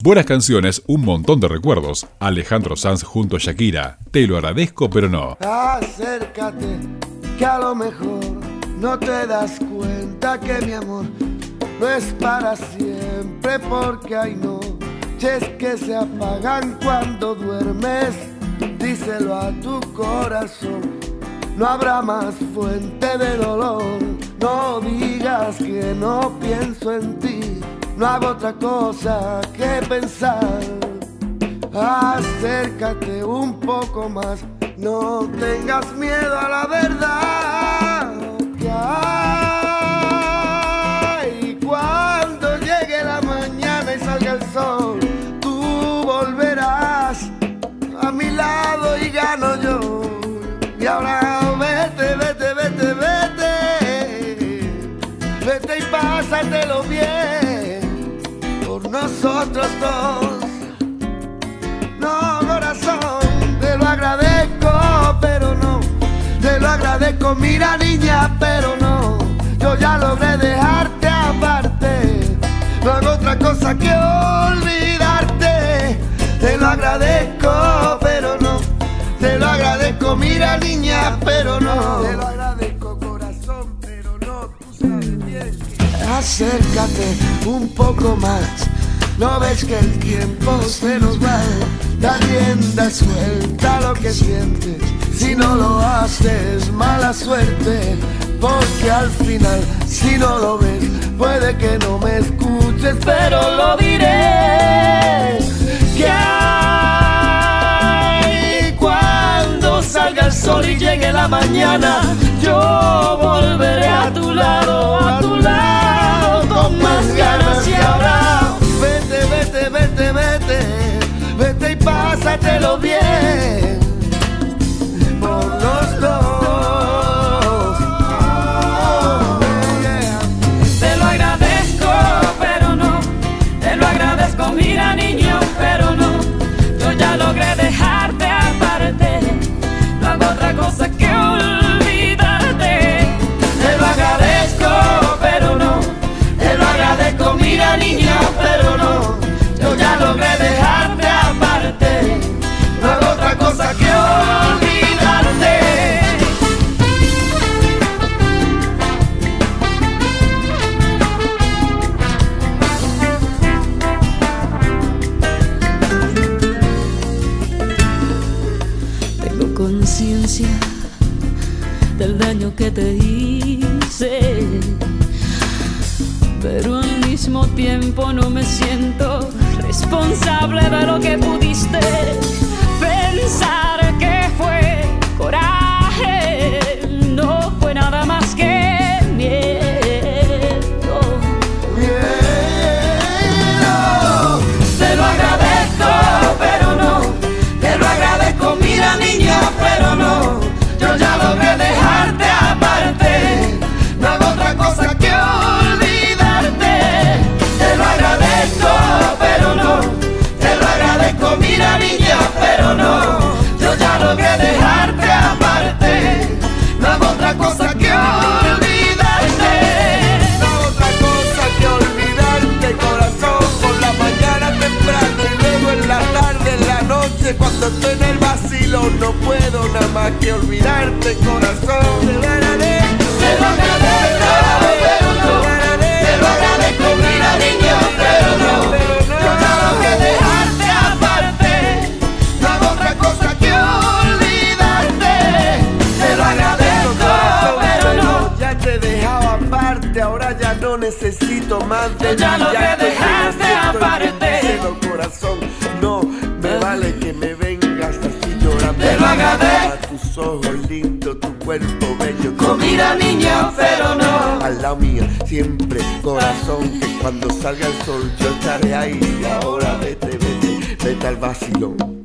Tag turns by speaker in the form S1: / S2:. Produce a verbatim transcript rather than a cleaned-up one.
S1: Buenas canciones, un montón de recuerdos. Alejandro Sanz junto a Shakira. Te lo agradezco, pero no.
S2: Acércate, que a lo mejor no te das cuenta que mi amor no es para siempre, porque hay noches que se apagan cuando duermes. Díselo a tu corazón, no habrá más fuente de dolor. No digas que no pienso en ti, no hago otra cosa que pensar. Acércate un poco más, no tengas miedo a la verdad que hay. Cuando llegue la mañana y salga el sol, tú volverás a mi lado y gano yo. Y ahora vete, vete, vete, vete, vete y pásatelo bien por nosotros dos. No, corazón, te lo agradezco, pero no. Te lo agradezco, mira niña, pero no. Yo ya logré dejarte aparte, no hago otra cosa que olvidarte. Te lo agradezco, pero no. Te lo agradezco, mira niña, pero no. Te lo agradezco, corazón, pero no. Tú sabes bien. Acércate un poco más. ¿No ves que el tiempo se nos va? Da rienda suelta a lo que sientes. Si no lo haces, mala suerte. Porque al final, si no lo ves, puede que no me escuches, pero lo diré. Que hay cuando salga el sol y llegue la mañana, yo volveré a tu lado, a tu lado, con más ganas. Y ahora vete, vete, vete, vete, vete y pásatelo bien por los dos. Oh, yeah.
S3: Te lo agradezco, pero no. Te lo agradezco, mira niño, pero no. Yo ya logré dejarte aparte, no hago otra cosa que olvidarte. Te lo agradezco, pero no. Te lo agradezco, mira niña, pero no. Yo ya logré dejarte aparte, no hago otra cosa que olvidarte.
S4: Tengo conciencia del daño que te hice, pero al mismo tiempo no me siento responsable de lo que pudiste pensar que fue coraje. No fue nada más que miedo.
S2: Miedo.
S3: Te lo agradezco, pero no. Te lo agradezco, mira niña, pero no. Yo ya logré dejarte aparte, no hago otra cosa que olvidarte. Te lo agradezco, pero no. Te lo agradezco, mira niña, pero no. Yo ya logré dejarte aparte, no hago otra cosa que olvidarte.
S2: No otra cosa que olvidarte, corazón. Por la mañana temprano y luego en la tarde, en la noche, cuando estoy en el vacilón, no puedo nada más que olvidarte, corazón. Te lo agradezco,
S3: Te lo agradezco, pero no. Te lo agradezco, mira niña, pero no. Yo ya logré dejarte aparte, no hago otra cosa que olvidarte. Te lo agradezco, pero no.
S2: ya te he dejado aparte, ahora ya no necesito más de
S3: Yo ya
S2: ti,
S3: logré
S2: estoy
S3: dejarte
S2: en el
S3: aparte.
S2: cielo, corazón. No me vale que me vengas así llorando.
S3: Te lo agradezco.
S2: A tus ojos lindos, tu cuerpo bello.
S3: Oh, mira niña, pero no.
S2: Al lado mío siempre, corazón, que cuando salga el sol yo estaré ahí. Y ahora vete, vete, vete al vacilón.